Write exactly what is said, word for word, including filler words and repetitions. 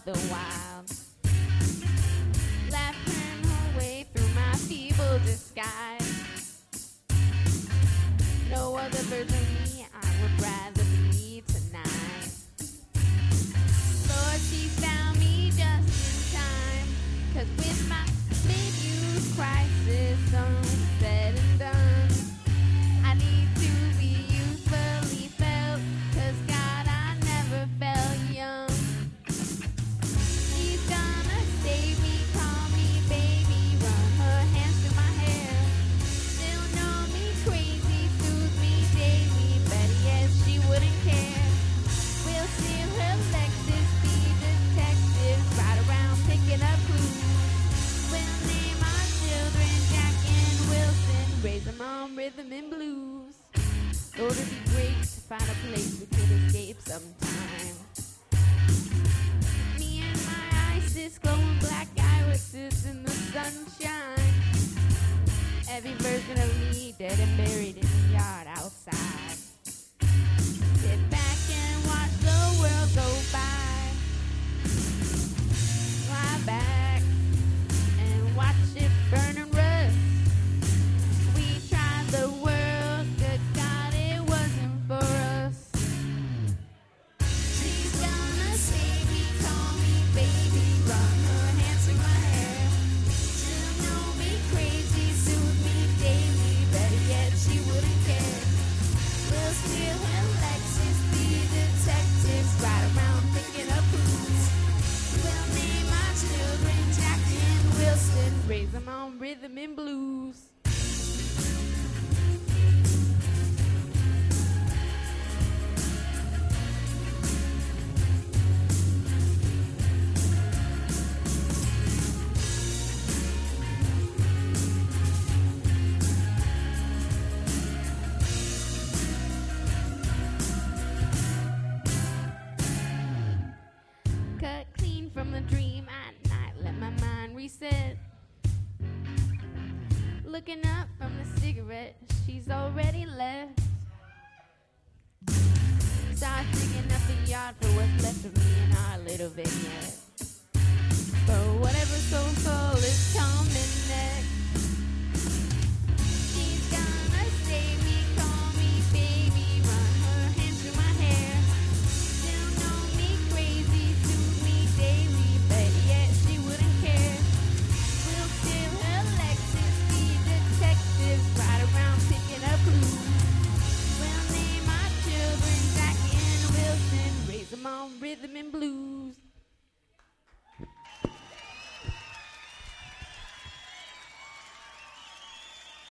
the wild. Laughing her way through my feeble disguise. No other version of me I would rather be tonight. Lord, she found me just in time. Cause with my mid-youth crisis all said and done, I need to be youthfully felt. Cause God, I never felt young. She's gonna save me, call me baby, run her hands through my hair. Still know me crazy, soothe me daily, better yet she wouldn't care. We'll steal her Lexus, be detectives, ride around picking up clues. We'll name our children Jack and Wilson, raise them on rhythm and blues. Lord, it'd be great to find a place we could escape sometime. Me and my ISIS glowing black irises in the sunshine. Every version of me dead and buried in the yard outside. Sit back and watch the world go by. Lie back and watch it burn and rust. We tried the world, good God, it wasn't for us. She's gonna save me, call me baby, run her hands through my hair. She'll know me crazy, soothe me daily, better yet she wouldn't care. We'll steal her Lexus, be detectives, ride around picking up clues. We'll name our children Jack and Wilson, raise them on rhythm and blues. Cut clean from the dream at night, let my mind reset. Looking up from the cigarette she's already left. Start digging up the yard for what's left of me in our little vignette. For whatever so soul is